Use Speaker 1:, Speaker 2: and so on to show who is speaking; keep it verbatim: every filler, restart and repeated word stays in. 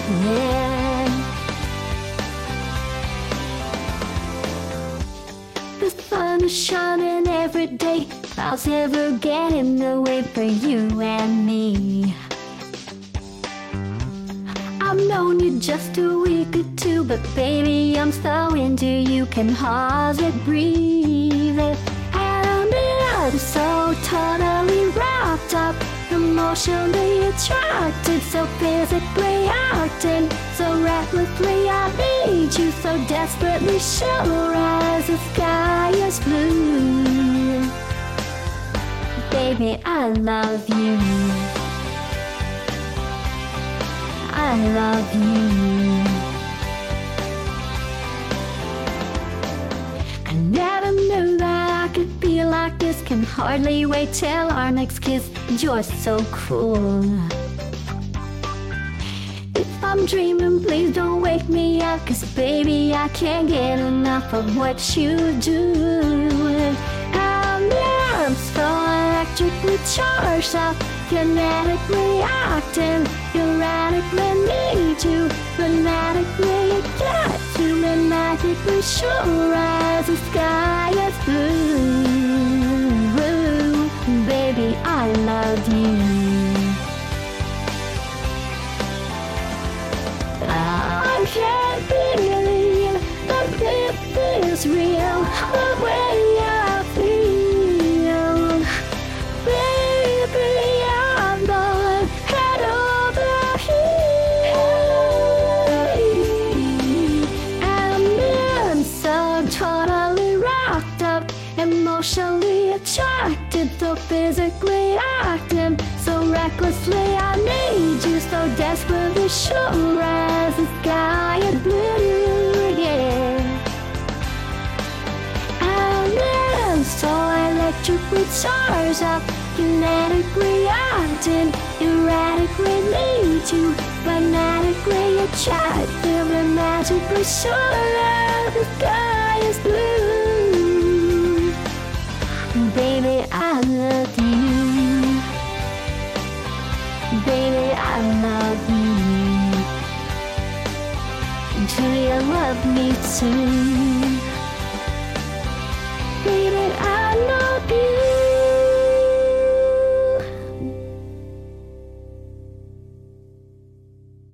Speaker 1: Yeah. The sun is shining every day. Clouds never get in the way for you and me. I've known you just a week or two, but baby, I'm so into you, can hardly breathe. And I'm so totally wrapped up, emotionally attracted, so physically acting, so recklessly I need you, so desperately sure as the sky is blue. Baby, I love you. I love you. I never knew that I could feel like this. Can hardly wait till our next kiss. You're so cool. If I'm dreaming, please don't wake me up, 'cause baby, I can't get enough of what you do. And I'm so electrically charged up, kinetically acting, erratically need you, fanatically get you, magically sure as the sky is blue. Baby, I love you. I can't believe that this is real, the way I feel. Baby, I'm going head over heels. And I'm so totally wrapped up, emotionally attracted, so physically acting, so recklessly I need you, so desperately sure as the sky is blue, yeah. And I'm so electrically charged up, kinetically acting, erratically need you, fanatically attractive, and magically sure as the sky is blue. Baby, I love you. Baby, I love you. Do you love me too? Baby,